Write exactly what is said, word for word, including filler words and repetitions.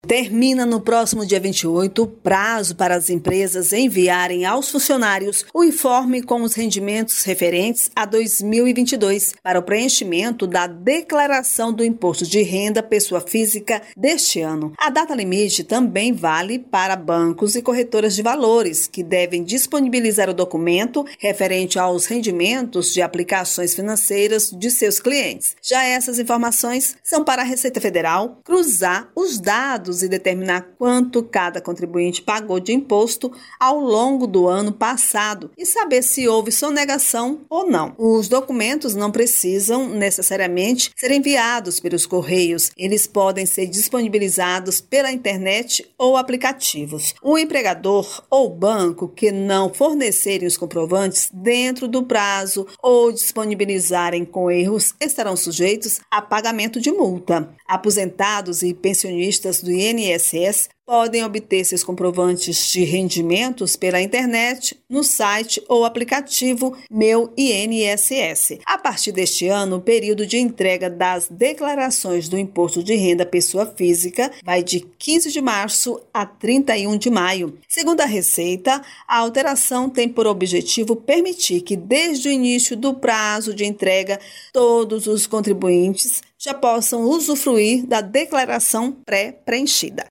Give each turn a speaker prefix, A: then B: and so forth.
A: Termina no próximo dia vinte e oito o prazo para as empresas enviarem aos funcionários o informe com os rendimentos referentes a dois mil e vinte e dois para o preenchimento da declaração do imposto de renda pessoa física deste ano. A data limite também vale para bancos e corretoras de valores, que devem disponibilizar o documento referente aos rendimentos de aplicações financeiras de seus clientes. Já essas informações são para a Receita Federal cruzar os dados e determinar quanto cada contribuinte pagou de imposto ao longo do ano passado e saber se houve sonegação ou não. Os documentos não precisam necessariamente ser enviados pelos correios. Eles podem ser disponibilizados pela internet ou aplicativos. O empregador ou banco que não fornecerem os comprovantes dentro do prazo ou disponibilizarem com erros estarão sujeitos a pagamento de multa. Aposentados e pensionistas do I N S S podem obter seus comprovantes de rendimentos pela internet, no site ou aplicativo Meu I N S S. A partir deste ano, o período de entrega das declarações do Imposto de Renda Pessoa Física vai de quinze de março a trinta e um de maio. Segundo a Receita, a alteração tem por objetivo permitir que, desde o início do prazo de entrega, todos os contribuintes já possam usufruir da declaração pré-preenchida.